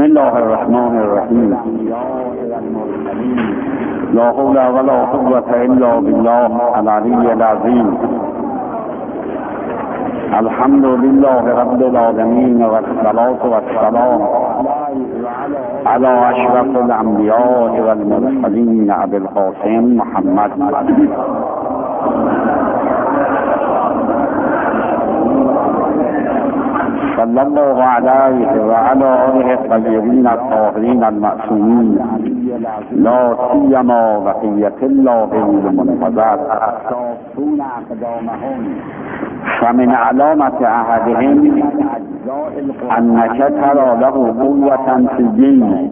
الله الرحمن الرحیم. لا حول ولا قوة الا بالله العلی العظیم. الحمد لله رب العالمین و الصلاة و السلام علی اشرف الانبیاء و المرسلین ابی القاسم محمد صلی الله علیه و علی آله الطیبین الطاهرین المعصومین، لا سیما بقیة الله المنتظر. فمن علامة أحدهم أنك ترى له قوة في الدين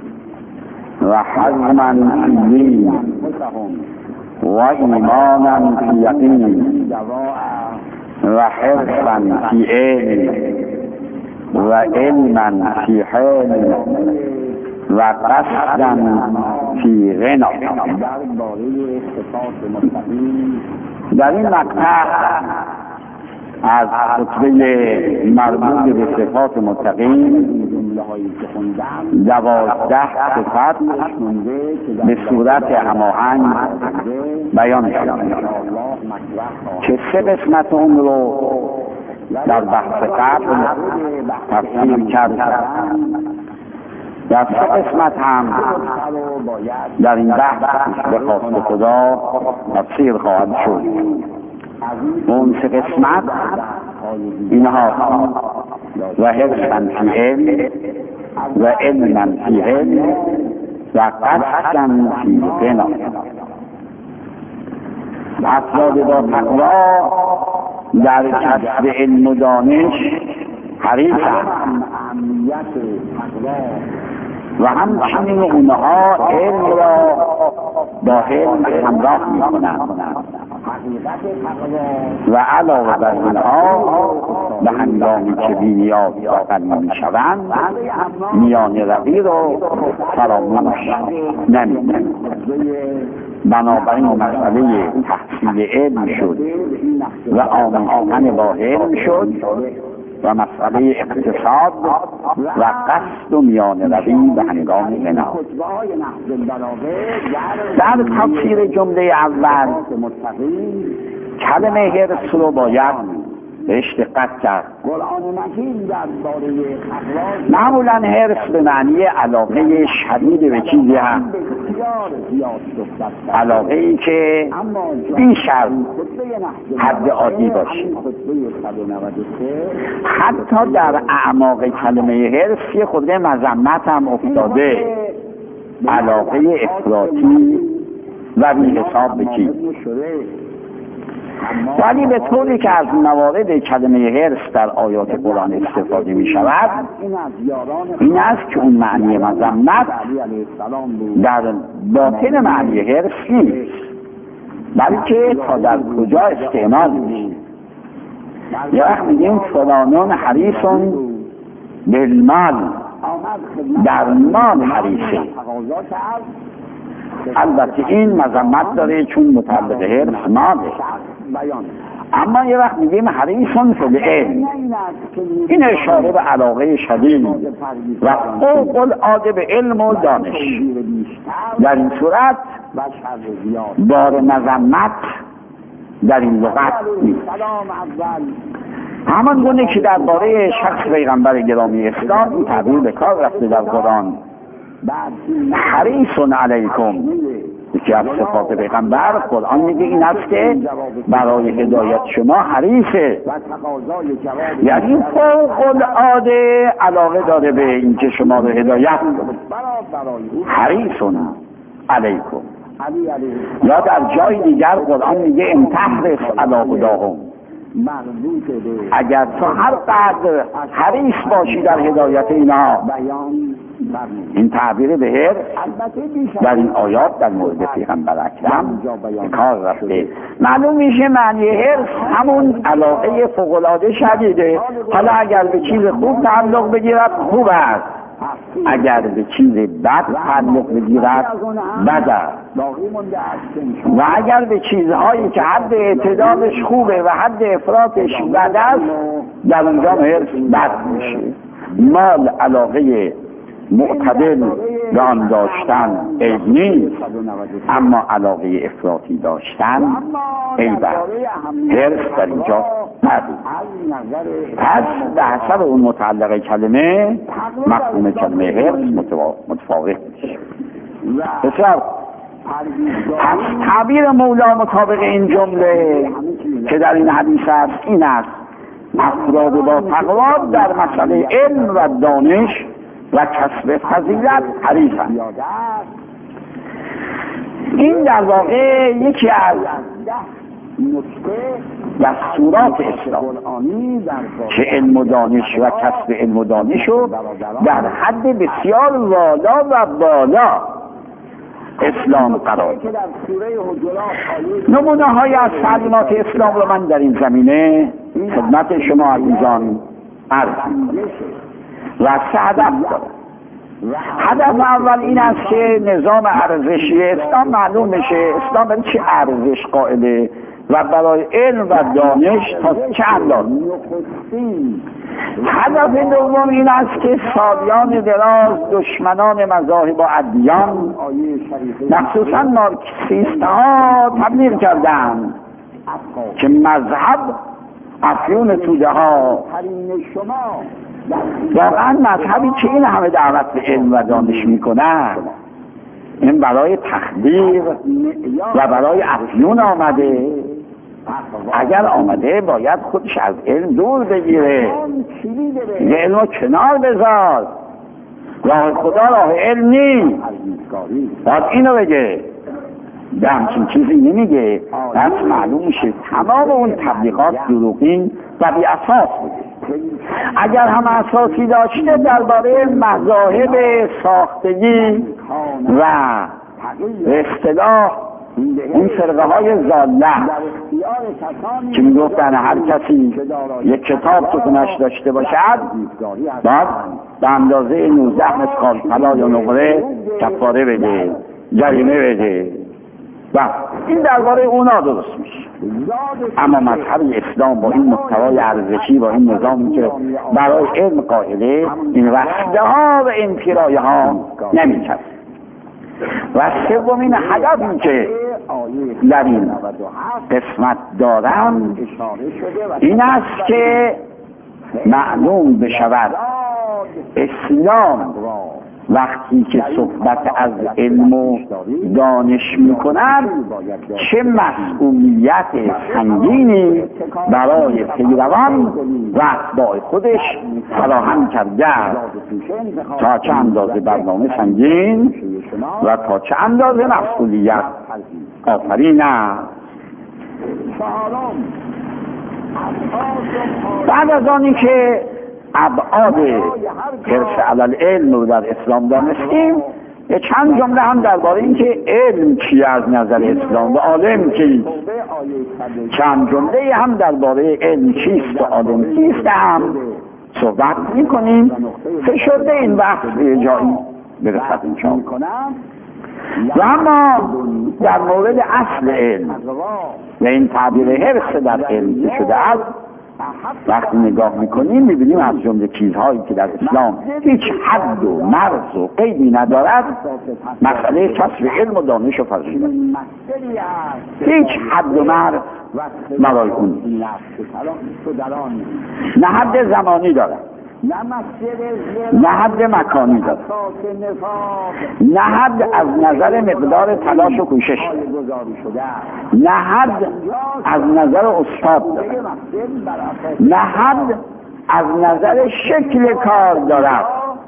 وحزما في الدين وإيمانا في يقين وحرصا في علم وعلما في حلم وقصدا في غنى. در این مقطع از خطبه مربوط به صفات متقین 12 صفت به صورت هماهنگ بیان شد که 3 قسمت اون رو در بحث قبل تفسیر کردم. در 3 قسمت هم در این بحث به خواست خدا تفسیر خواهد شد. اون 3 قسمت اینها و حرصا فی علم و علما فی علم و قصدا فی غنا. افراد با تقوا در کسب علم و دانش حریصند و همچنین اونها علم را با علم همراه میکنند و علاوه بر اینها به هنگامی که بی‌نیاز واقع میشوند میان روی رو فراموش نمیکنند. بنابراین مسئله تحصیل علم شد و آموختن با علم شد و مسئله اقتصاد و قصد و میان روی به هنگام غنا. در تفسیر جمله اول کلمه حرص رو باید بهش دقت کرد. معمولا حرص به معنی علاقه شدید به چیزی هست، علاقه ای که بیش از حد عادی باشه. حتی در اعماق کلمه حرص یه خورده مذمت هم افتاده، علاقه افراطی و بی حساب به چیز. ولی به طوری که از موارد کلمه حرص در آیات قرآن استفاده می شود این است که اون معنی مذمت در باطن معنی حرص نیست، بلکه تا در کجا استعمال میشه. یا وقت میگیم فلانون حریصون بالمال، در مال حریصه. البته این مذمت داره چون متعلق حرص ماله. اما یه وقت میگیم حریصون فی العلم، این اشاره به علاقه شدید و فوق العاده به علم و دانش. در این صورت بار مذمت در این لغت نیست. همان گونه که درباره شخص پیغمبر گرامی اسلام این تعبیر به کار رفته در قرآن، حریصون علیکم، یکی از صفات پیغمبر قرآن میگه این است که برای هدایت شما حریصه، یعنی فوق العاده علاقه داره به اینکه شما رو هدایت کنه. حریصون علیکم. یا در جای دیگر قرآن میگه ان تحرص علی هداهم، اگر تو هر قدر حریص باشی در هدایت اینا. این تعبیر به حرص در این آیات در مورد پیغمبر اکرم به کار رفته. معلوم میشه معنی حرص همون علاقه فوق‌العاده شدیده. حالا اگر به چیز خوب تعلق بگیرد خوب است، اگر به چیز بد تعلق بگیرد بد است، و اگر به چیزهایی که حد اعتدالش خوبه و حد افراطش بد است در اونجا حرص بد میشه. مال علاقه معتدل به آن داشتن عیب نیست، اما علاقه افراطی داشتن عیب است. حرص در اینجا ندید. پس به حسب اون متعلق کلمه مفهوم کلمه حرص متفاوت میشه. بسیار پس تعبیر مولا مطابق این جمله که در این حدیث است این است: افراد با تقوا در مسئله علم و دانش و کسب فضیلت حریصند. این در واقع یکی از دستورات اسلام که علم و دانش و کسب علم و دانش رو در حد بسیار والا و بالا اسلام قرار داد. نمونه های از تعلیمات اسلام رو من در این زمینه خدمت شما عزیزان عرض و سه هدف دارم. هدف اول این است که نظام ارزشی اسلام معلوم بشه اسلام برای چه ارزش قائله و برای علم و دانش تا چه اندازه. هدف دوم این است که سالیان دراز دشمنان مذاهب و ادیان مخصوصا مارکسیست ها تبلیغ کردند که مذهب افیون توده ها. واقعا مذهبی که این همه دعوت به علم و دانش میکنه این برای تخدیر و برای افیون آمده؟ اگر آمده باید خودش از علم دور بگیره، یه علم رو کنار بذار، راه خدا راه علم نیست، باید اینو بگه. به همچین چیزی نمیگه. پس معلوم میشه تمام اون تبلیغات دروغین و بی اساس بوده. اگر هم اساسی داشته درباره مذاهب ساختگی و اصطلاح این فرقه های ضاله که میگفتن هر کسی یک کتاب تو خونش داشته باشد باید به اندازه 19 مسقال طلا یا نقره کفاره بده، جریمه بده و این درباره اونا درست میشه. اما مذهب اسلام با این محتوای ارزشی، با این نظامی که برای علم قائله، این رشته ها و این پیرایه ها نمیچسبه. و سومین هدفی که در این قسمت دارم این است که معلوم بشود اسلام وقتی که صحبت از علم و دانش میکند چه مسئولیت سنگینی برای پیروان و اتباع خودش فراهم کرده تا چه اندازه برنامه سنگین و تا چه اندازه مسئولیت آفرین است. بعد از آنی که ابعاد حرص علی العلم رو در اسلام دانستیم، یه چند جمله هم درباره این که علم چی از نظر اسلام و عالم چیست، چند جمله هم درباره علم چیست و عالم چیست هم صحبت میکنیم. فشرده این بحث به جایی برسد انشاءالله. و اما در مورد اصل علم و این تعبیر حرص در علم که شده است وقتی نگاه میکنیم میبینیم از جمله چیزهایی که در اسلام هیچ حد و مرز و قیدی ندارد مسئله کسب علم و دانش و فضیلت. هیچ حد و مرز برای اون نه حد زمانی دارد، نه حد مکانی دارد، نه حد از نظر مقدار تلاش و کوشش دارد، نه حد از نظر استاد دارد، نه حد از نظر شکل کار دارد.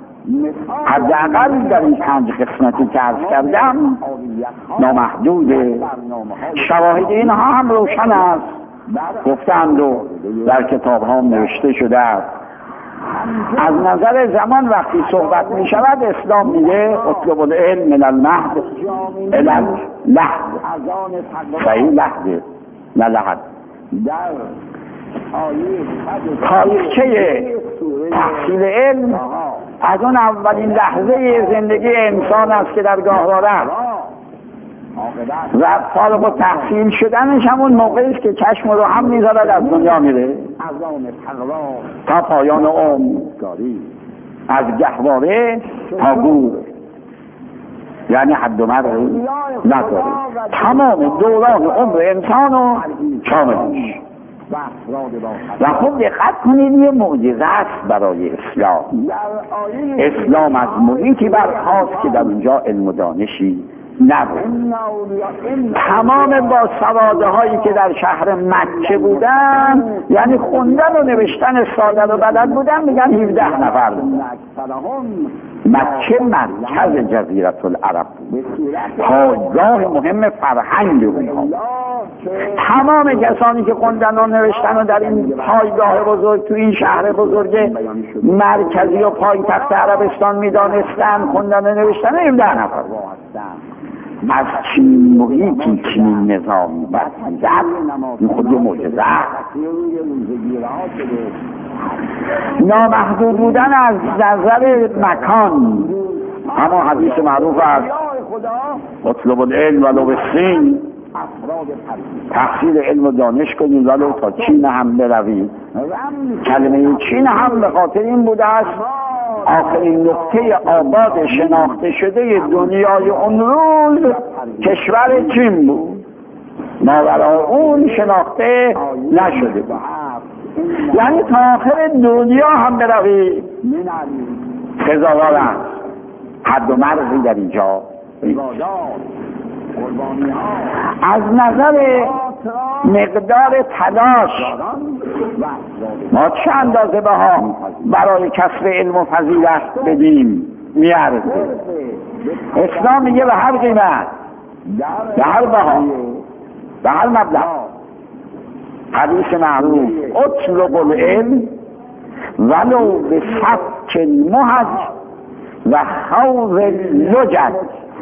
حداقل در این 5 قسمتی که عرض کردم نامحدوده. شواهد اینها هم روشن است، گفتند و در کتاب ها نوشته شده است. از نظر زمان وقتی صحبت می شود اسلام میگه اطلب العلم من المهد الى اللحد. صحیح لحده نه لحد. تاریخچه تحصیل علم از اون اولین لحظه زندگی انسان است که در گاهواره است و فارغ التحصیل شدنش همون موقعی است که چشم رو هم میذارد از دنیا میره تا پایان عمر. از گهواره تا گور، یعنی حد و مرزی نداره، تمام دوران عمر انسان رو شامل میشه. و خوب دقت کنید یه معجزه است برای اسلام. اسلام از محیطی برخاست که در اونجا علم و دانشی نبود. تمام با سواده هایی که در شهر مکه بودن، یعنی خوندن و نوشتن ساده و بلد بودن، میگن 17 نفر بودن. مکه مرکز جزیره العرب بود، پایگاه مهم فرهنگ اونها. تمام کسانی که خوندن و نوشتن و در این پایگاه بزرگ، تو این شهر بزرگ مرکزی و پایتخت عربستان میدانستن، خوندن و نوشتن 17 نفر. از چنین محیطی، چنین نظامی برخیزد، این خود یه معجزه است. نامحدود بودن از نظر مکان، اما حدیث معروف است اطلب العلم ولو بالصین، تحصیل علم و دانش کنید ولو تا چین هم بروید. کلمه چین هم به خاطر این بوده است آخرین نقطه آباد شناخته شده دنیای اون روز کشور چین بود، ماورای اون شناخته نشده بود. یعنی تا آخر دنیا هم بروید سزاوار است. حد و مرزی در اینجا از نظر مقدار تلاش ما چه اندازه بها برای کسب علم و فضیلت بدیم میارزه. اسلام میگه به هر قیمت، به هر بها، به هر مبلغ. حدیث معروف اطلب العلم ولو به سفک المهج و خوض اللجج.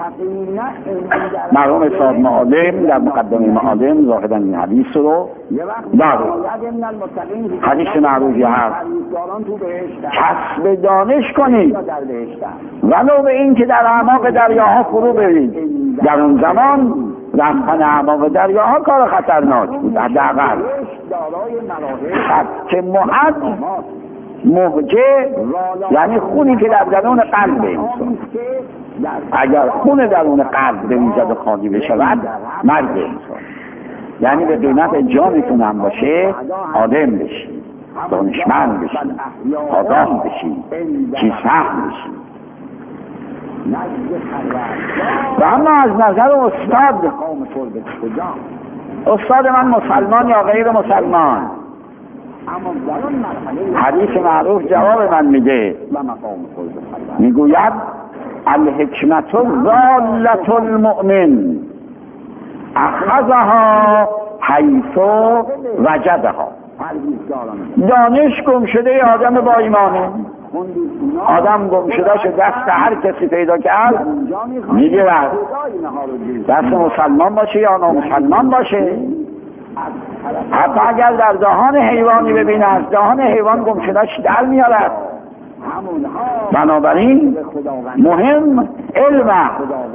مرحوم صاحب معالم در مقدمه معالم ظاهرا این حدیث رو داره. حدیث معروفی هست کسب دانش کنید ولو به این که در اعماق دریاها فرو برید. در اون زمان رفتن اعماق دریاها کار خطرناک بود. حداقل که مهجه یعنی خونی که در درون قلب انسان، اگر خون درون قلب بریزد و خالی بشود مرگ انسان. یعنی به قیمت جانتون هم باشه آدم بشی، دانشمند بشی، آگاه بشی، چیز فهم بشی. و اما از نظر استاد من مسلمان یا غیر مسلمان، حدیث معروف جواب من میگه، میگوید الحکمت ضالة المؤمن اخذها حیث وجدها. دانش گم شده آدم با ایمانه. آدم گم شده شد دست هر کسی پیدا کرد میگیرد، دست مسلمان باشه یا نامسلمان باشه. حتی اگر در دهان حیوانی ببینه از دهان حیوان گم شدهش در میارد. بنابراین مهم علم،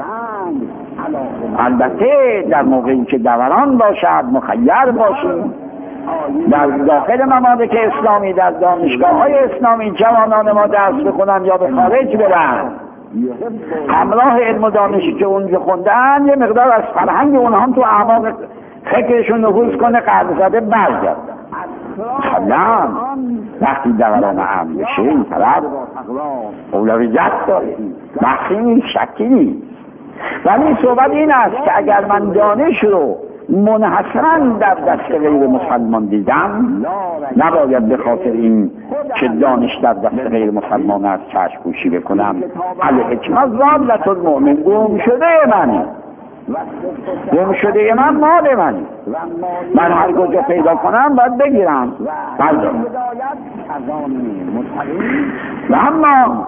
البته در موقعی که دوران باشد مخیر باشیم. در داخل ممالک اسلامی، در دانشگاه های اسلامی جوانان ما درس بخونن یا به خارج برن، همراه علم و دانشی که اونجا خوندن یه مقدار از فرهنگ اونها هم تو اعماق فکرشون نفوذ کنه، قلب زده برگردن. نه وقتی دوران امن بشه این طرف اولویت داره، بحثی نیست، شکی نیست. ولی صحبت این است که اگر من دانش رو منحصرا در دست غیر مسلمان دیدم، نباید به خاطر این که دانش در دست غیر مسلمان است چشم پوشی بکنم. الحکمت ضالة المؤمن، گم شده منی، گم شده من مال منی، من هر کجا پیدا کنم باید بگیرم بردارم. و اما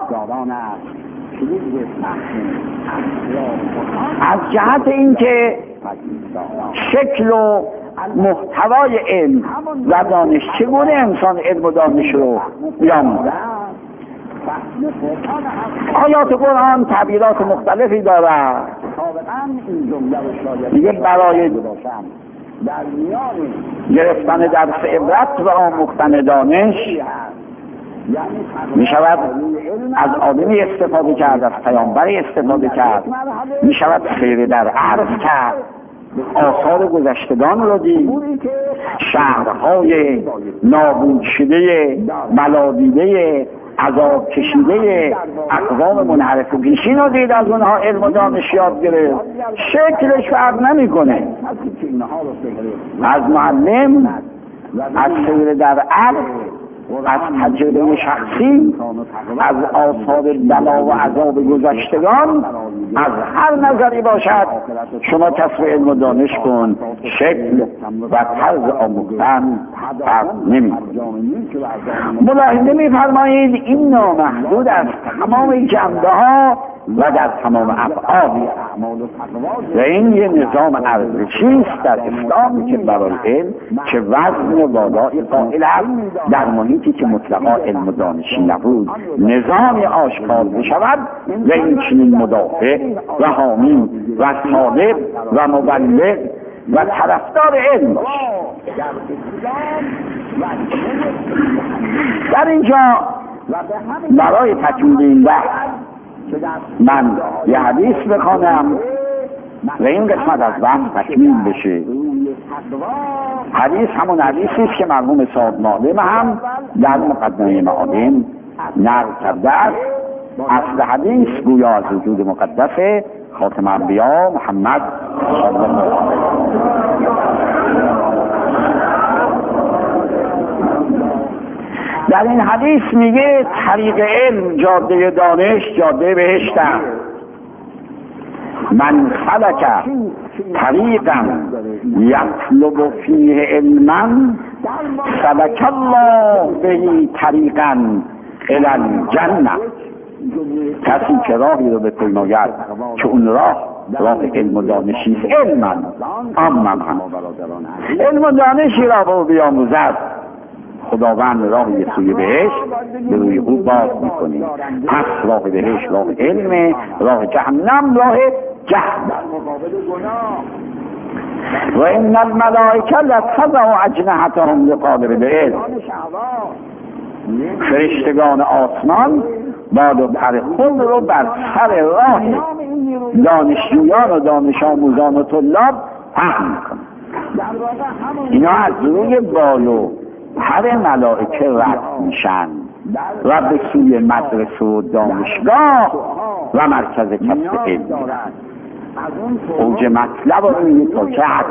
از جهت اینکه شکل و محتوای علم و دانش چگونه انسان علم و دانش رو بیاموزد، آیات قرآن تعبیرات مختلفی دارد. دیگه برای گرفتن درس عبرت و آموختن دانش می شود از آدمی استفاده کرد، از پیامبری استفاده کرد، می شود سیر در عرض کرد، آثار گذشتگان را دید، شهرهای نابود شده، ملادیده، عذاب کشیده اقوام منحرف پیشین رو دید، از اونها علم و دانش یاد گرفت. شکلش فرق نمیکنه. از معلم، از سیر در عرض، از تجربه شخصی، از آثار بلا و عذاب گذشتگان، از هر نظری باشد شما کسب علم و دانش کن، شکل و طرز آموختن فرق نمی‌کند. ملاحظه می‌فرمایید این نامحدود است تمام جنبه‌ها و در تمام افعال و این یه نظام ارزشی است در اسلام که برای علم چه وزن والایی قائل است در محیطی که مطلقا علم و دانشی نبود نظامی آشکار بشود و این چنین مدافع و حامی و طالب و مبلغ و طرفدار علم باشد. در اینجا برای تکمیل این بحث من یه حدیث بخوانم و این قسمت از بحث تکمیل بشه. حدیث همون حدیثی است که مرحوم صاحب معالم هم در مقدمه معالم نقل کرده است. اصل حدیث گویا از وجود مقدس خاتم انبیا محمد صلی الله علیه و در این حدیث میگه طریق علم جاده دانش جاده بهشت است. من سلک طریقا یطلب فیه علما سلک الله به طریقا الی الجنه. کسی که راهی رو بپیماید که اون راه علم و دانشی است، علم و دانشی را به بیاموزد، خداوند راهی سوی بهشت به روی او باز میکنی. پس راه بهشت راه علم، راه جهنم راه جهل. و این الملائکه لتضع اجنحتهم لطالب العلم. فرشتگان آسمان باد و پر خود رو بر سر راه دانشجویان و دانش آموزان و طلاب پهن میکنن. اینا از روی بالو هر ملائکه رد میشن و به سوی مدرسه و دانشگاه و مرکز کسب علم میرن. اوج مطلب رو میبینید تا چه حد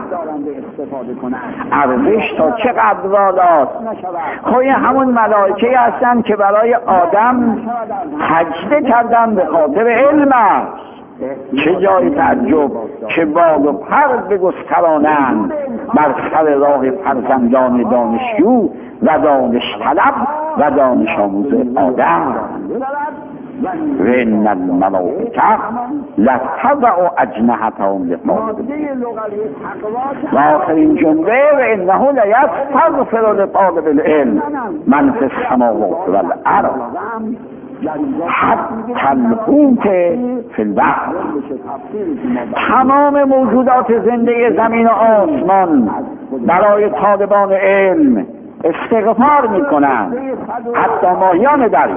ارزش تا چقدر والاست. خواهی همون ملائکه هستن که برای آدم سجده کردن به خاطر علم است. چه جای تعجب که بال و پر بگسترانند بر سر راه فرزندان دانشجو و دانش طلب و دانش آموز آدم. و ان الملائکه لتضع اجنحتهم لطالب. و آخرین جمله و انه لیستغفر لطالب العلم من فی السماوات والارض حتی الحوت فی البحر. تمام موجودات زنده زمین و آسمان برای طالبان علم استغفار میکنند، حتی ماهیان دریا،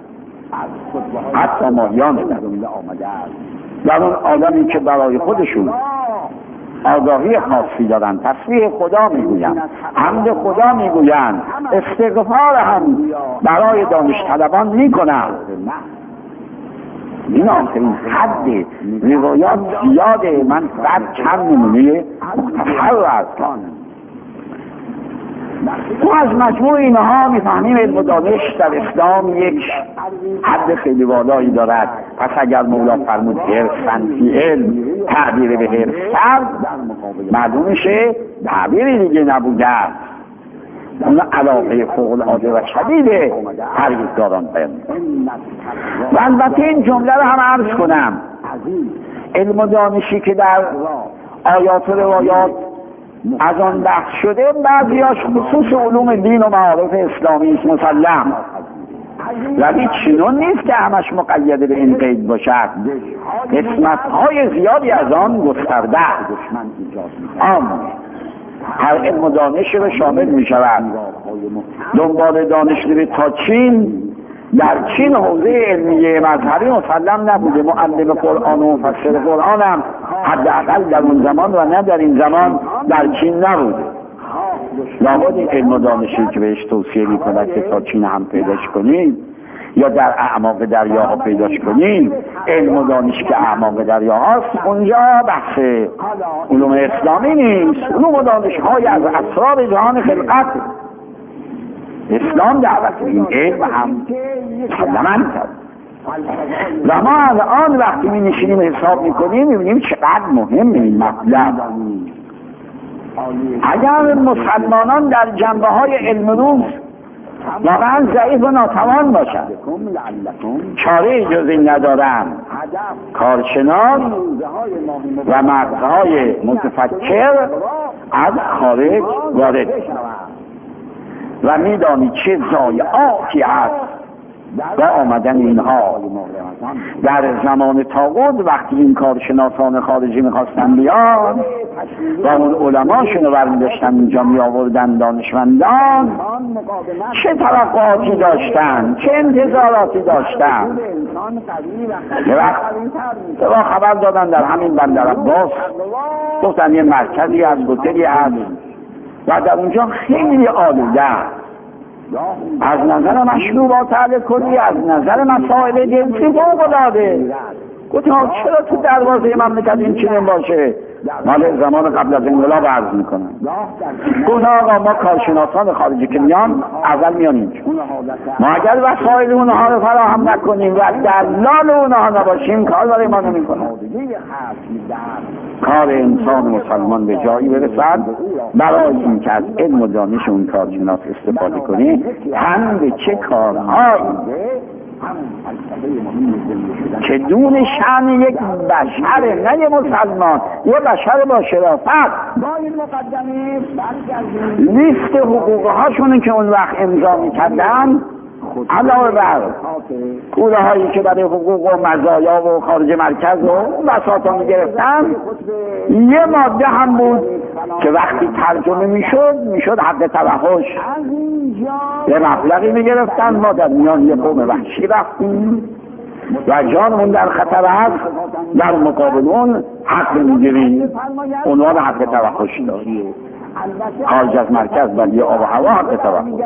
حتی ماهیان در اون آدمی که برای خودشون آگاهی خاصی دارن، تسبیح خدا میگوین، حمد خدا میگوین، استغفار هم برای دانش طلبان میکنن. این آخرین حد روایات زیاده، من بعد چند نمونه مختصر رو عرض کنم. تو از مجموع اینها میفهمیم علم و دانش در اسلام یک حد خیلی والایی دارد. پس اگر مولا فرمود حرص فی علم تعبیر به حرص کرد، معلومشه تعبیری دیگه نبوده، اون علاقه فوق العاده و شدید پرهیزگاران علم. و البته این جمله رو هم عرض کنم، علم و دانشی که در آیات و روایات از آن بحث شده، بعضیاش خصوص علوم دین و معارف اسلامی است مسلم، ولی چنون نیست که همش مقید به این قید باشد. قسمت‌های زیادی از آن گسترده هر علم و دانش رو شامل می شود. دنبال دانش بره تا چین، در چین حوزه علمیه مذهبی مسلم نبوده. معلم قرآن و مفسر قرآن هم حداقل در اون زمان و نه در این زمان در چین نبوده. لابد این علم و دانشی که بهش توصیه می کند که تا چین هم پیداش کنیم یا در اعماق دریاها پیداش کنیم. علم و دانش که اعماق دریاهاست، اونجا بحث علوم اسلامی نیست، علوم و دانش های از اسرار جهان خلقت. اسلام دعوت این علم هم مسلماً کرد و ما الان وقتی می نشینیم حساب می کنیم می بینیم چقدر مهم این مطلب. اگر مسلمانان در جنبه های علم روز واقعا ضعیف و ناتوان باشند، چاره جز این ندارند، کارشناس و مغزهای متفکر از خارج وارد و میدانی چه ضایعاتی هست و آمدن اینها. در زمان طاغوت وقتی این کارشناسان خارجی میخواستن بیان و اون علماشون رو برمیداشتن اینجا میآوردن، دانشمندان چه توقعاتی داشتن، چه انتظاراتی داشتن. یه وقت خبر دادن در همین بندر عباس، گفتن یه مرکزی از هتلی هست و در اونجا خیلی آلوده از نظر مشروبات الکلی، از نظر مسائل جنسی فوق‌العاده. گفتم چرا تو دروازه مملکت این چنین باشه؟ مال زمان قبل از انقلاب عرض میکنم. گفتم آقا ما کارشناسان خارجی که میان اول میان اینجا، ما اگر وسایل اونها رو فراهم نکنیم و دلال اونها نباشیم کار برای ما نمیکنه. کار انسان مسلمان به جایی برسد برای این که از علم و دانش اون کارشناس استفاده کنی، هم به چه کارهایی که دون شأن یک بشر، نه یه مسلمان، یه بشر با شرافت، لیست حقوقهاشون که اون وقت امضا میکردن علاوه بر کوله هایی که برای حقوق و مزایا و خارج مرکز و بساطا میگرفتن، یه ماده هم بود که وقتی ترجمه میشد حق توحش. یه مبلغی میگرفتن، ما در میان یه قوم وحشی رفتیم و جانمون در خطر است، در مقابل اون حق میگیریم. عنوان حق توحش داشت. خارج از مرکز ولی آب و هوا حق توحش.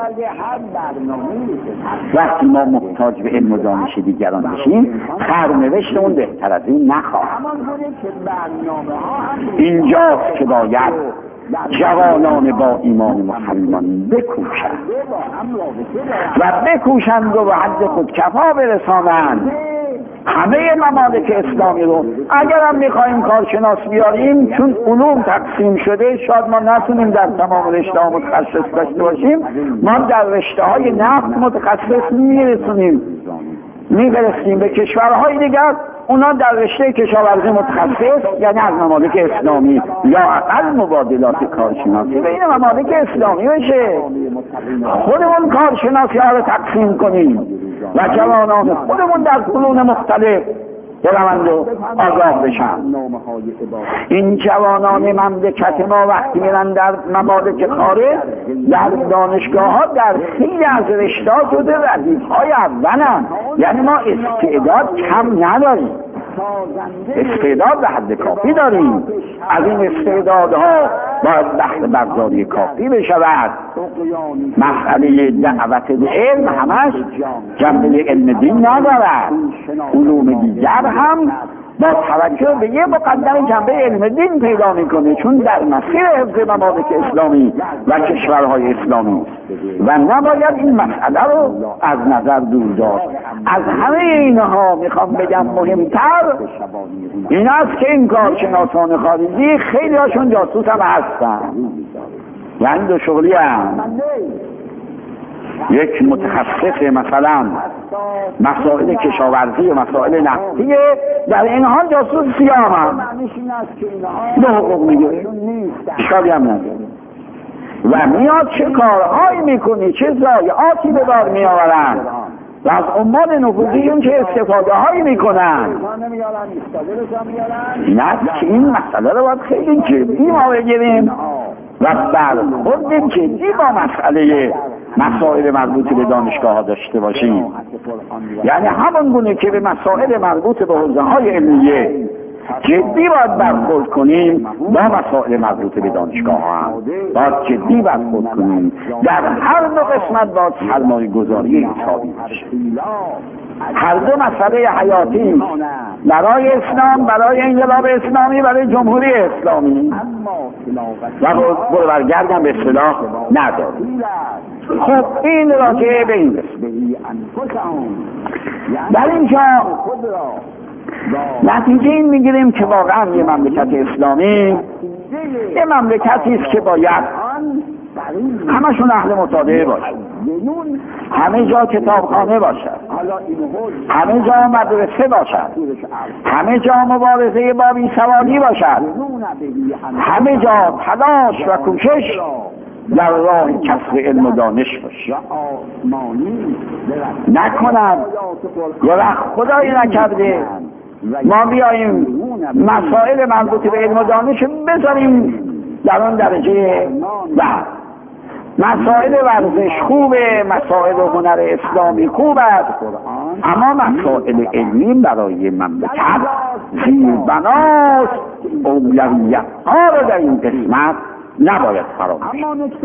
وقتی ما محتاج به علم و دانش دیگران بشیم، خرنوشت اون بهتر از این نخواهد. اینجاست که باید جوانان با ایمان مسلمان بکوشند و بکوشند و به حد خود کفا برسانند همه ممالک اسلامی رو. اگر هم میخواییم کارشناس بیاریم، چون علوم تقسیم شده، شاید ما نتونیم در تمام رشته ها متخصص داشته باشیم، ما در رشته های نفت متخصص میرسیم به کشورهای دیگر، اونا در رشته کشاورزی متخصص، یعنی از ممالک اسلامی، یا اقل مبادلات کارشناسی بین ممالک اسلامی بشه. خودمون کارشناسی ها رو تقسیم کنیم و جوانان خودمون در فنون مختلف بروند و آگاه بشن. این جوانان مملکت ما وقتی میرن در ممالک خارج، در دانشگاه ها در خیلی از رشته ها جزو ردیف های اولن. یعنی ما استعداد کم نداریم، استعداد به حد کافی داریم. از این استعدادها باید بحث برداری کافی بشود. مسئله دعوت به علم همش جنبه علم دین ندارد. علوم دیگر هم با توجه به یه مقدم جنبه علم دین پیدا میکنه، چون در مسیر حفظ ممالک اسلامی و کشورهای اسلامی و نباید این مسئله رو از نظر دور داشت. از همه اینها میخوام بگم مهمتر این است که این کارشناسان خارجی خیلی هاشون جاسوس هم هستن، یعنی دو شغلی هم. یک متخصص مثلا مسائل کشاورزی و مسائل نفتی، در این حال جاسوس سیاه هم به حقوق میگیره، اشکالی هم نداره و میاد چه کارهایی میکنی، چه ضایعاتی به بار میآورن و از عمال نفوذیشون چه استفاده هایی میکنن. این است که این مسئله رو باید خیلی جدی ما بگیریم و برخورد جدی با مسائل مربوط به دانشگاه ها داشته باشیم. یعنی همون گونه که به مسائل مربوط به حوزه‌های علمیه جدی باید برخورد کنیم، با مسائل مربوط به دانشگاه ها هم باید جدی برخورد کنیم. در هر دو قسمت باید سرمایه گذاری حسابی باشه. هر دو مسئله حیاتی برای اسلام، برای انقلاب اسلامی، برای جمهوری اسلامی و برگردم به اصطلاح نداریم. خب این راجعه به این قسمت. در اینجا نتیجه این میگیریم که واقعا یه مملکت اسلامی یه مملکتی است که باید همشون اهل مطالعه باشن، همه جا کتابخانه باشد، همه جا مدرسه باشد، همه جا مبارزه با بیسوادی باشد، همه جا تلاش و کوشش در راه کسب علم و دانش باشد. نکنم یه وقت خدایی نکرده ما بیاییم مسائل مربوط به علم و دانش بذاریم در آن درجه بعد. مسائل ورزش خوبه، مسائل هنر اسلامی خوبه، اما مسائل علمی برای مملکت زیربناست. اولویت ها رو در این قسمت نباید فراموش.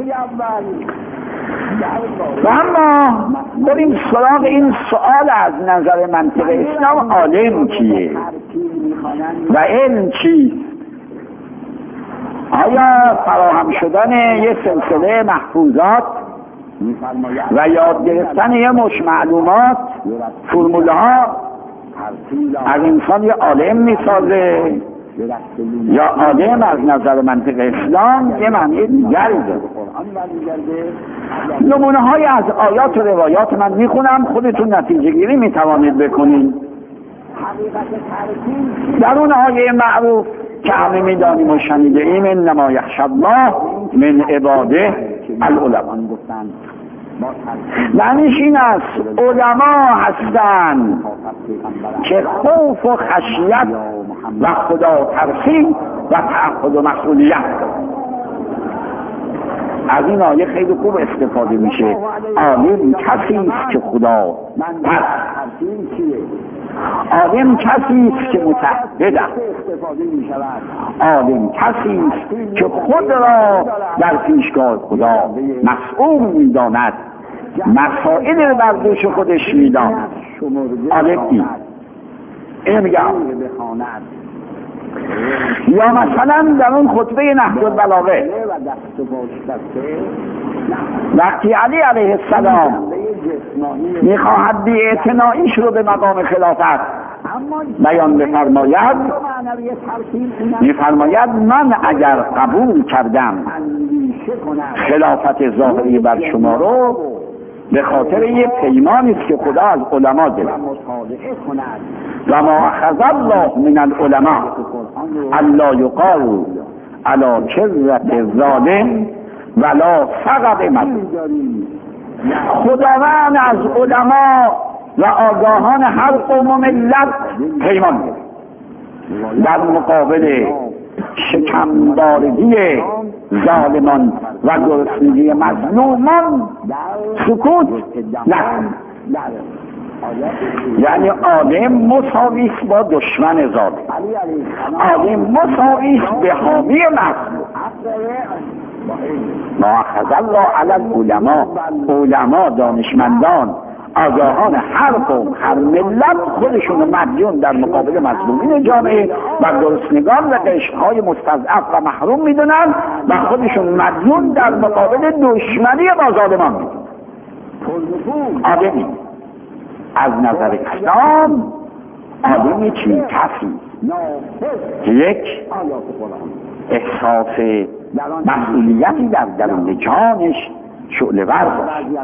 و اما بریم سراغ این سوال از نظر منطق اسلام: عالم کیه و علم چیست؟ آیا فراهم شدن یه سلسله محفوظات و یاد گرفتن یه مش معلومات، فرموله ها از انسان یه عالم میسازه، یا عالم از نظر منطق اسلام یه معنی دیگری داره؟ نمونه های از آیات و روایات من میخونم، خودتون نتیجه گیری میتوانید بکنید. در اون آیه معروف که همه میدانیم و شنیده ایم: انما یخشی الله من عباده العلماء. معنیش این است علما هستند که خوف و خشیت و خدا ترسی و تعهد و مسئولیت. از این آیه خیلی خوب استفاده میشه. عالم کسی است که خدا عالم کسی است که متعهد است. عالم کسی است که خود را در پیشگاه خدا مسئول میداند، مسائل بر دوش خودش میداند. عالم اینو میگم. یا مثلا در اون خطبه نهج البلاغه وقتی علی علیه السلام میخواهد بی‌اعتناییش رو به مقام خلافت بیان بفرماید، میفرماید من اگر قبول کردم خلافت ظاهری بر شما رو به خاطر یه پیمانی است که خدا از علما داده و ما اخذ الله من العلماء الا یقال علی کذرة ظالم ولا سقط مظلوم. خداوند از علما و آگاهان هر قوم و ملت پیمان داده در مقابل شکمبارگی ظالمان و گرسنگی مظلومان سکوت نکن. یعنی آدم مساوی است با دشمن ظالم، آدم مساوی است به حامی مظلوم. ما اخذ الله علی العلماء، علما دانشمندان آگاهان هر قوم هر ملت خودشون مدیون در مقابل مظلومین جامعه و گرسنگان و قشرهای مستضعف و محروم میدونن و خودشون مدیون در مقابل دشمنی با ظالمان میدونن. آدمی از نظر اسلام آدمی چی؟ کسی که یک احساس مسئولیتی در درون جانش شعله ور باشه.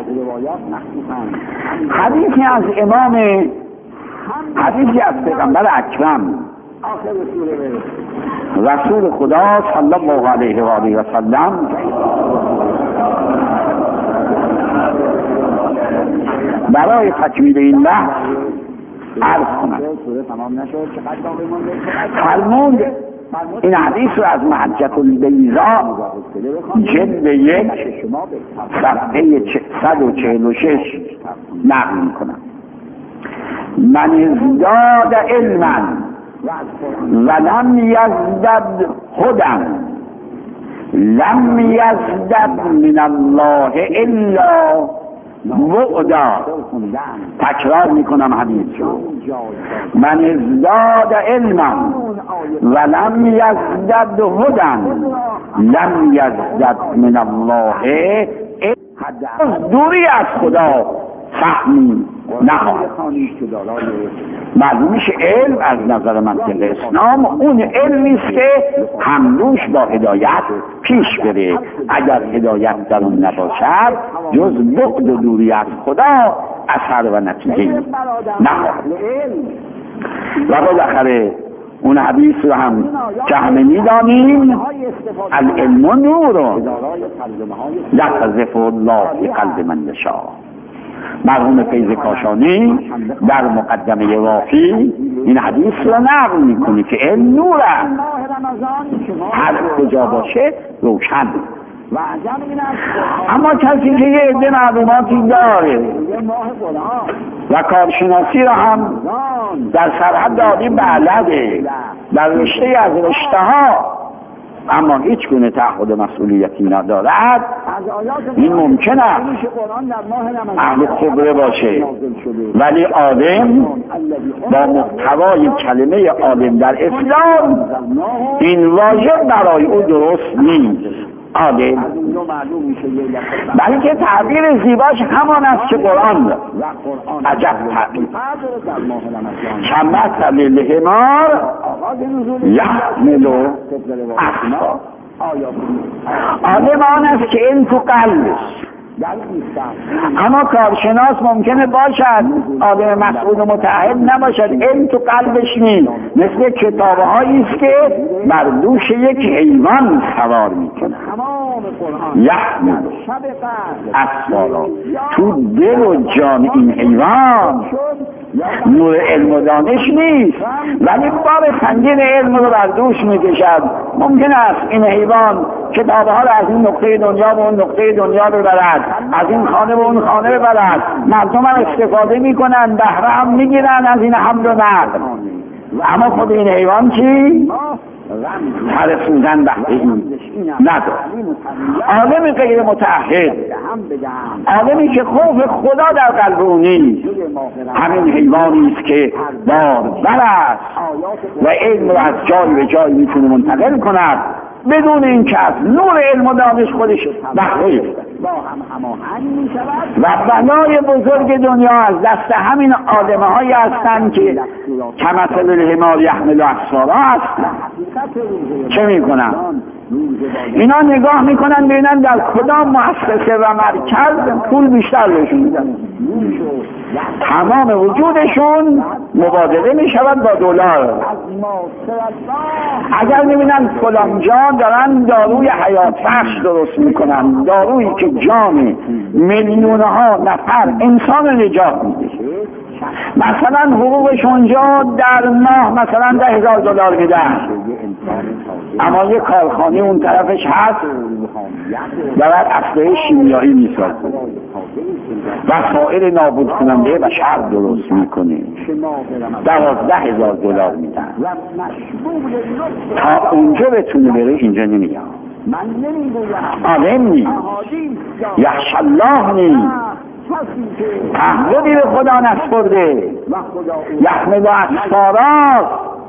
حدیثی از امام، حدیثی از پیغمبر اکرم رسول خدا صلی الله علیه و آله و سلم برای تکمیل این بحث عرض کنم. فرمود این حدیث رو از محجة البیضاء جلد 1 صفحه 146 نقل میکنم. من ازداد علما ولم یزدد هدى لم یزدد من الله الا بعدا. تکرار میکنم حدیث رو. من ازداد علما ولم یزدد هدى لم یزدد من الله دوری از خدا فهمی نخواهد. معلوم میشه علم از نظر منطق اسلام اون علمی است که همدوش با هدایت پیش بره. اگر هدایت در اون نباشد جز بعد و دوری از خدا اثر و نتیجه نخواهد. و بالاخره اون حدیث رو هم که همه میدانیم العلم نور یقذف الله فی قلب من یشاء. مرحوم فیض کاشانی در مقدمه وافی این حدیث رو نقل میکنه که علم نوره، هر کجا باشه روشن. اما کسی که یه عده معلوماتی داره و کارشناسی را هم در سرحد عالی بلده، در رشته از رشته ها، اما هیچ گونه تعهد مسئولیتی ندارد، این ممکن است اهل خبره باشه ولی عالم با محتوای کلمه عالم در اسلام این واژه برای او درست نیست. عالم بلکه تعبیر زیباش همان است که قرآن دارد. عجب تعبیر. کمثل الحمار یحمل اسفارا. عالم آن است که این تو قلبش. اما کارشناس ممکنه باشد آدم مسئول و متعهد نباشد، علم تو قلبش نیست. مثل کتابهایی است که بر دوش یک حیوان سوار میکنه. یحمل اسفارا. تو دل و جان این حیوان نور علم و دانش نیست ولی بار سنگین علم رو بر دوش میکشد. ممکن است این حیوان کتابها رو از این نقطه دنیا به اون نقطه دنیا ببرد، از این خانه به اون خانه ببرد، مردم هم استفاده میکنن، بهره هم میگیرن از این حمل و نقل. اما خود این حیوان چی؟ سر سوزن بهره نداره. عالم غیر متعهد، عالمی که خوف خدا در قلب او نیست، همین حیوانی است که باربر است و علم رو از جای به جای میتونه منتقل کند بدون اینکه از نور علم و دانش خودش بهره ببرد. و بلای بزرگ دنیا از دست همین آدمه هایی هستند که کمثل الحمار یحمل اسفارا هستند. چه میکنن؟ اینا نگاه میکنن ببینن در کدام مؤسسه و مرکز پول بیشتر بهشون میدن. تمام وجودشون مبادله میشود با دلار. اگر میبینن فلان جا دارن داروی حیات بخش درست میکنن، دارویی که جان میلیون ها نفر انسان نجات میده، مثلا حقوقش اونجا در ماه مثلا $10,000 میدن، اما یه کارخانه اون طرفش هست دارد اسلحه شیمیایی میسازه، وسایل نابود کننده بشر درست میکنه، $12,000 میدن. تا اونجا بتونه بره اینجا نمیاد. عالم نیست، یخشی الله نیست، تعهدی به خدا نسپرده، یحمل اسفارا.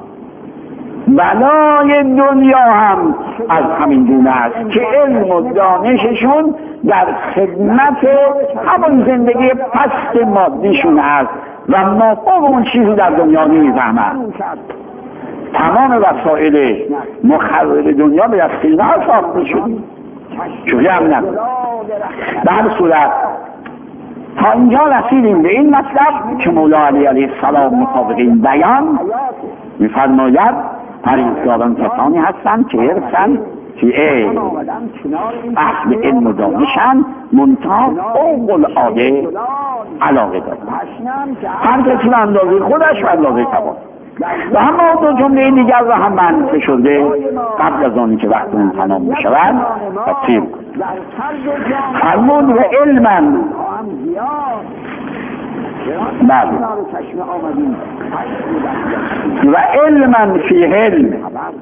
بلای دنیا هم از همین گونه است که علم و دانششون در خدمت همون زندگی پست مادیشون است و مفهوم اون چیزی در دنیا نمیفهمند. تمام وسایل مخرب دنیا به دست اینها ساخته شده، چوری هم نداره. به هر صورت تا اینجا رسیدیم به این مطلب که مولا علی علیه السلام مطابق این بیان میفرماید پرهیزگاران کسانی هستند که ارسن که اهل علم و دانشن منتها فوق العاده علاقه دارند. هر کسی به اندازه خودش و اندازه توان. و اما دو جمله دیگر را هم من شده قبل از آنی که وقتمون تمام بشود تفسیر کنم. فرمود و علما، بله، و علما فی علم،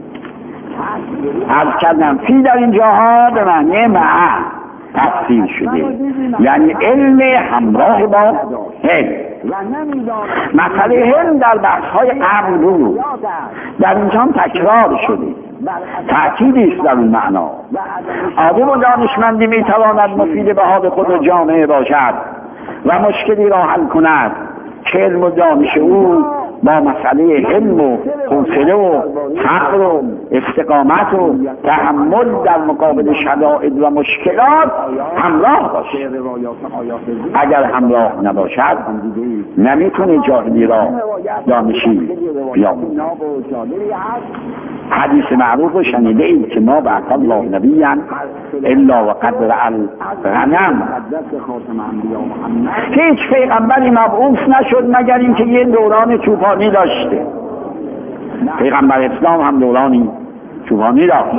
عرض کردم فی در اینجاها به معنی مع تفسیر شده، یعنی علم همراه با علم. مسئله علم در بحث‌های امر بود، در اینجا هم تکرار شده، تأکیدی است در اون معنا. عالم و دانشمندی میتواند مفید به حال خود و جامعه باشد و مشکلی را حل کند که علم و دانش او با مسئله علم و حوصله و صبر و استقامت و تحمل در مقابل شدائد و مشکلات همراه باشد. اگر همراه نباشد نمیتونه جاهلی را دانشی بیاموزد. حدیث معروف رو شنیده اید که ما بعث الله نبیا الا وقد رعى الغنم، هیچ پیغمبری مبعوث نشد مگر اینکه یه دوران چوپانی داشته. پیغمبر اسلام هم دورانی چوپانی داشت.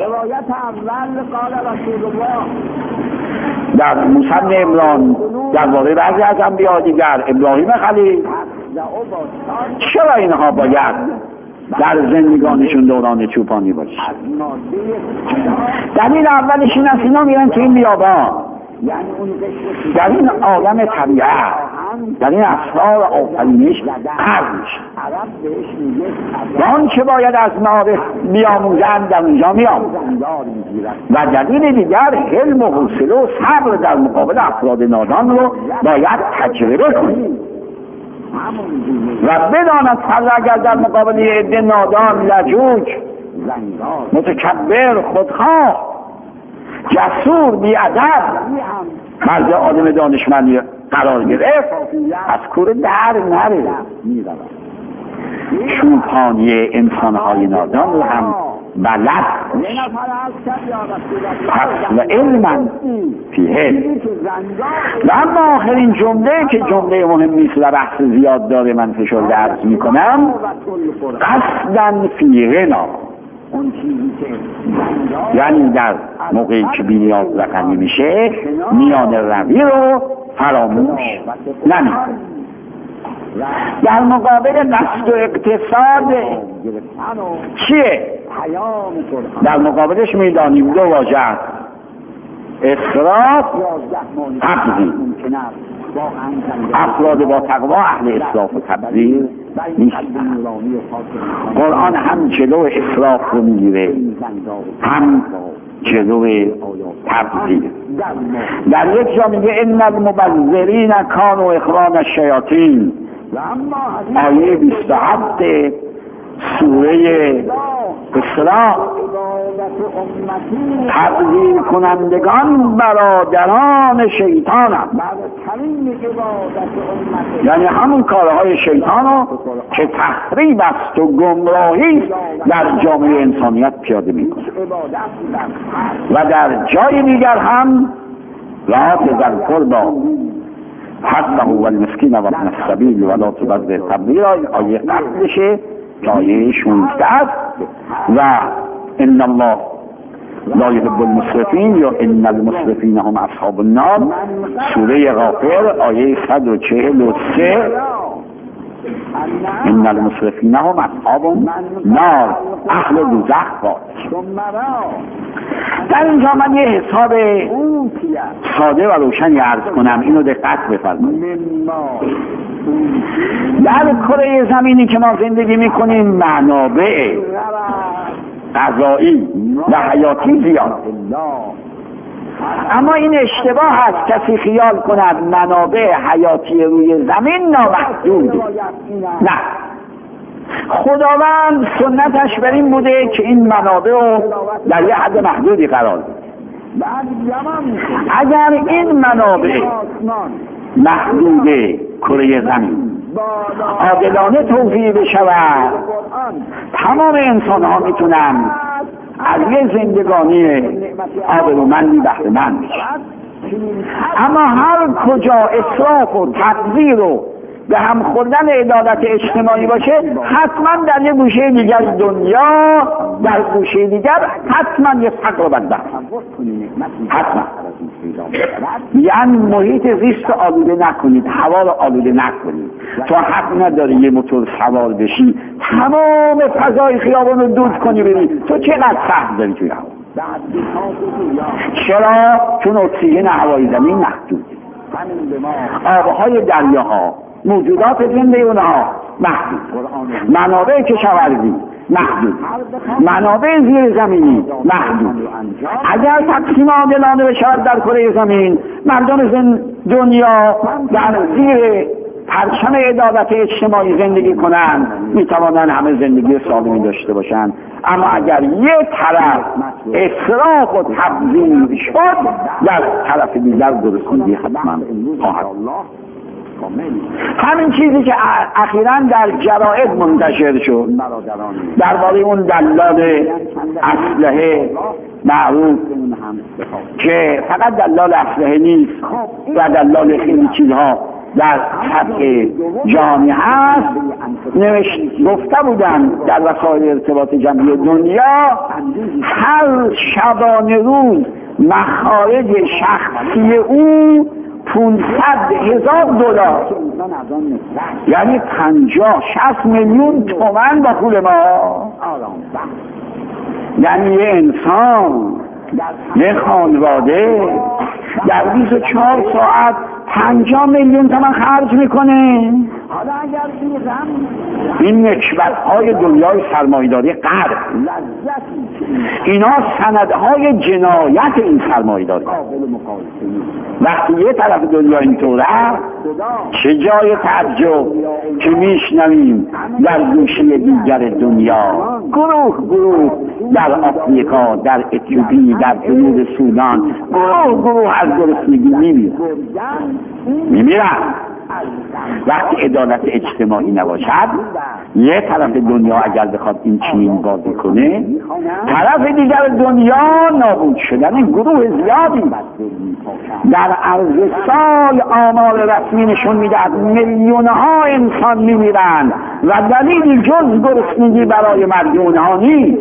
در موسی عمران درباره بعضی از انبیا دیگر، ابراهیم خلیل، چرا اینها باید در زندگانشون دوران چوپانی باشه؟ دلیل اولش این است اینا میرن که این بیابان، در این عالم طبیعت، در این اسرار آفرینش غرق میشه و آن که باید از معارف بیاموزند در اونجا میآموزند. و دلیل دیگر علم و حوصله و صبر در مقابل افراد نادان رو باید تجربه کنیم و بداند فرد اگر در مقابل یه عده نادان، لجوج، متکبر، خودخواه، جسور، بی‌ادب مرد آدم دانشمندی قرار گرفت، از کور در نره. چوپانی انسانهای نادان رو هم بلد پس و علما فی علم. و اما آخرین جمله که جمله مهمی است و بحث زیاد داره من فشرده عرض میکنم، قصداً فی غنا، یعنی در موقعی که بی‌نیاز و غنی میشه میان روی رو فراموش نمیکنه. در مقابل قصد و اقتصاد چیه؟ در مقابلش میدانیم دو واژه، اسراف، تبذیر. افراد با تقوا اهل اسراف و تبذیر نیستن. قرآن هم جلو اسراف رو میگیره، هم جلو تبذیر. در یک جا میگه ان المبذرین کانوا اخوان الشیاطین، آیه 27 سوره اسراء. تبذیر کنندگان برادران شیطانند، یعنی همون کارهای شیطانو که تخریب است و گمراهی در جامعه انسانیت پیاده میکنه. و در جای دیگر هم لا تذر قربا حقه و المسکین و ابن السبیل ولا تبذر تبذیرا، آیه قبلشه که آیه 16 و ان الله لا يحب المسرفین یا ان المسرفین هم اصحاب النار، سوره غافر آیه 143 ان المسرفین هم اصحاب النار، اهل دوزخ باش. در اینجا من یه حساب ساده و روشنی عرض کنم، اینو دقت بفرمایید. در کره زمینی که ما زندگی میکنیم منابع غذایی و حیاتی زیاد، اما این اشتباه است کسی خیال کند منابع حیاتی روی زمین نامحدود. نه، خداوند سنتش بر این بوده که این منابع رو در یه حد محدودی قرار بده. اگر این منابع محدود کره زمین عادلانه توزیع بشود، تمام انسان ها میتونن از یه زندگانی آبرومندی بهره مند بشن. اما هر کجا اسراف و تبذیر و به هم خوردن عدالت اجتماعی باشه، حتما در یه گوشه دیگر دنیا، در گوشه دیگر حتما یه فقر و بدبخت، حتما. یعنی محیط زیست رو آلوده نکنید، هوا رو آلوده نکنید. تو حق نداری یه موتور سوار بشی تمام فضای خیابان رو دود کنی بری، تو چقدر سهم داری توی هوا؟ چرا؟ چون اکسیژن هوای زمین محدود، آبهای دریاها، موجودات زنده اونها محدود، منابع کشاورزی محدود، منابع زیر زمینی محدود. اگر تقسیم عادلانه بشود در کره زمین، مردم دنیا در زیر پرچم عدالت اجتماعی زندگی کنند، میتوانند همه زندگی سالمی داشته باشند. اما اگر یک طرف اسراف و تبذیر شد، در طرف دیگر گرسنگی حتما خواهد. همین چیزی که اخیراً در جراید منتشر شد درباره اون دلال اسلحه معروف که فقط دلال اسلحه نیست و دلال خیلی چیزها در سطح جهانی هست، گفته بودن در وسایل ارتباط جمعی دنیا هر شبانه روز مخارج شخصی او 500,000 دلار، یعنی 50-60 میلیون تومان با پول ما. یعنی یه انسان، یه خانواده در 24 ساعت 50 میلیون تومان خرج میکنه. این نکبت‌های دنیای سرمایه‌داری غرب، اینا سندهای جنایت این سرمایه‌داری. وقتی یه طرف دنیا اینطوره، چه جای تعجب که میشنویم در گوشه دیگر دنیا گروه در آفریقا، در اتیوپی، در جنوب سودان گروه از گرسنگی میمیرن. وقتی عدالت اجتماعی نباشد، یه طرف دنیا اگر بخواد این چنین بازی کنه، طرف دیگر دنیا نابود شدن گروه زیادی. در عرض سال آمار رسمی نشون میدهد میلیونها انسان میمیرند و دلیلی جز گرسنگی برای مرگ اونها نیست.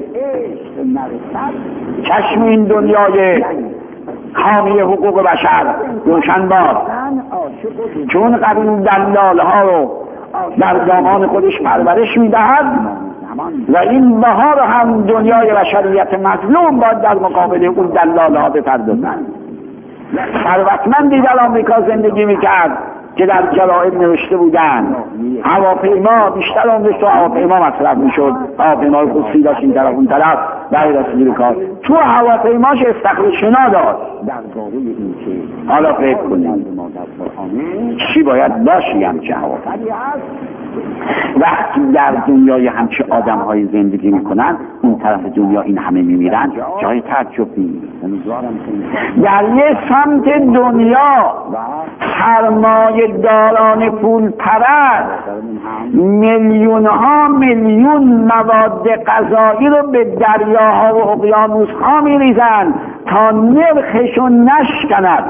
چشم این دنیای حامی حقوق بشر روشن باد، چون قبیل دلال ها رو در دامان خودش پرورش میدهد و این بها رو هم دنیای بشریت مظلوم باید در مقابل اون دلال ها بپردازند. ثروتمندی در آمریکا زندگی میکرد که در جراید نوشته بودن هواپیما بیشتر عمرش تو هواپیما مصرف میشد، هواپیما خصوصی داشت این طرف اون طرف برای رسیدگی کار، تو هواپیماش استخر شنا داشت. حالا فکر کنید چی باید باشی همچه هواپیما. وقتی در دنیای همچه آدم های زندگی میکنن، اون طرف دنیا این همه میمیرن، جای تعجب نیست. در یه سمت دنیا سرمایه داران پول پرست میلیون ها میلیون مواد غذایی رو به دریاها و اقیانوس‌ها میریزن تا نرخشون نشکند،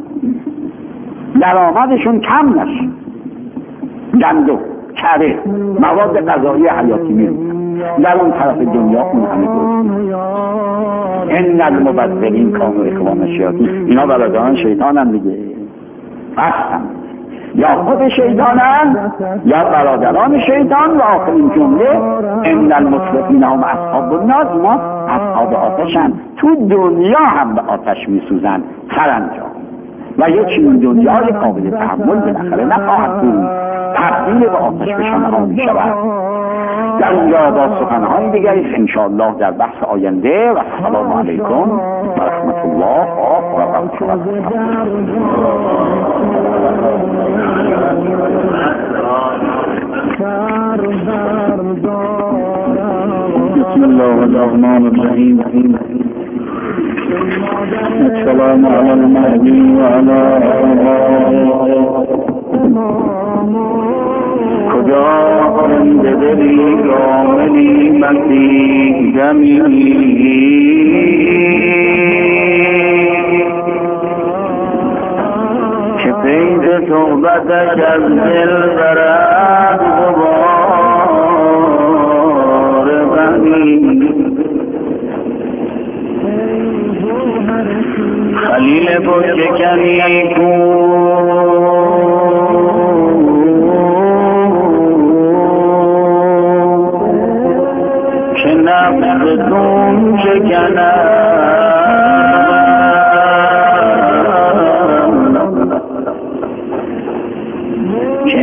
درآمدشون کم نشه. گندم، کره، مواد غذایی حیاتی میریزن در اون طرف دنیا. اون همه گرسنه. ان المبذرین کانوا اخوان الشیاطین. اینا برادران شیطانن دیگه، هستن یا خود شیطانن یا برادران شیطان. و آخرین جمله ان المسرفین هم اصحاب النار، اینا اصحاب آتشن، تو دنیا هم به آتش میسوزن سرانجام. و یه چنین دنیای قابل تحمل بالاخره نخواهد بود، تبدیل به آتش بشان ها می شود. در اونجا با سخنهای دیگری انشاءالله در بحث آینده. و السلام علیکم و رحمت الله و برکاته. بسم الله الرحمن الرحیم. السلام علی المهدی و علی کجا خرنده دلی کاملی مسیح جمیلی که فیض که صحبتش از دل برد غبار غمی خلیل پشکنی کو که نفستون شکنم که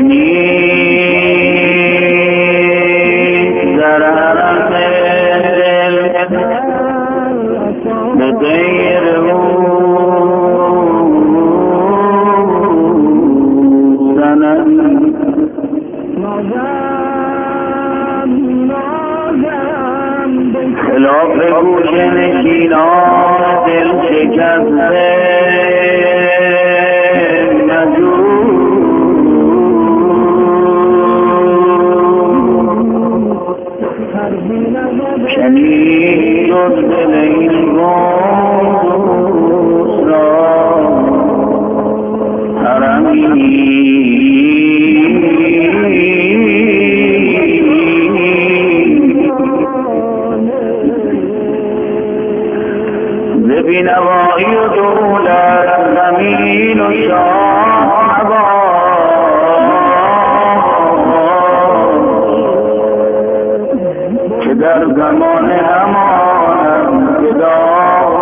نیست در حرم دل به غیر او خلاف گوش نشینان دل شکسته شنید شد دل این روز را حرمی بینوایی و دولت زمین و شاه که در زمان همانم گدا